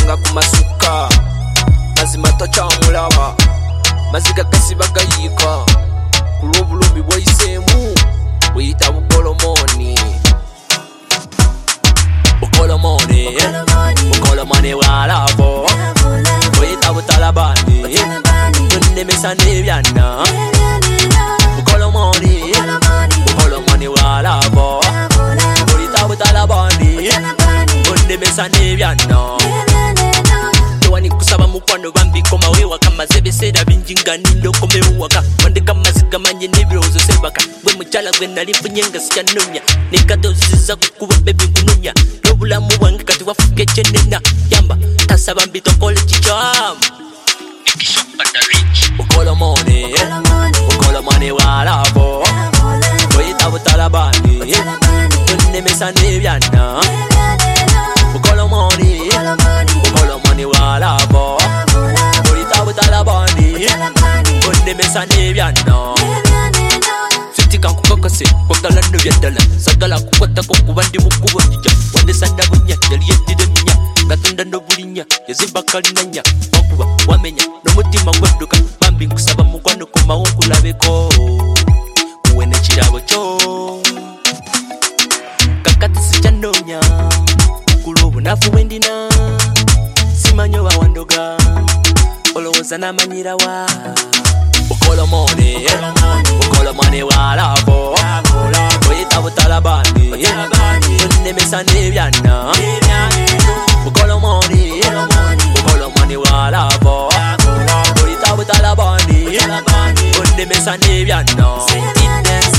nga kumasuka mazima tokyamulaba maziga gasiba gayiika ku lw'obulumbi bw'oyiseemu buyita bukolomoni bukolomoni bwalabo buyita butalabani tunnemesa n'ebyana bukolomoni bwalabo buyita butalabani tunnemesa n'ebyana tewani kusaba mukwano bambikomawe waka maze ebiseera bingi nga nindokomewo waka wandeka maziga manye n'ebirowoozo sebaka gwe mukyala gwe nali nfunye nga sikyanoonya nekadozizza kukuba bebi nkunonya n'obulamu bwange kati wafuka ekyenena yamba tasaba mbitokole kikyamu bukolomoni bwalabo buyita butalabani tunnemesa n'ebyana bukolomoni bwalabo buyita butalabani tunnemesa n'ebyana sitika nkukakase kwagala nno byaddala sagala kukwatako kuba ndi mukubo jija wandesanda bunya yali yeddira nnya ngatonda n'obulinya yazimba kalinanya wakuba wamenya n'omutima gwadduka bambi nkusaba mukwano komawo nkulabeko muwe n'ekirabo kyo kakati sikyanoonya kula obunafu bwendina simanyi oba wandoga olowooza n'amanyirawa bukolomoni bwalabo buyita butalabani tunnemesa n'ebyana bukolomoni bwalabo buyita butalabani tunnemesa n'ebyana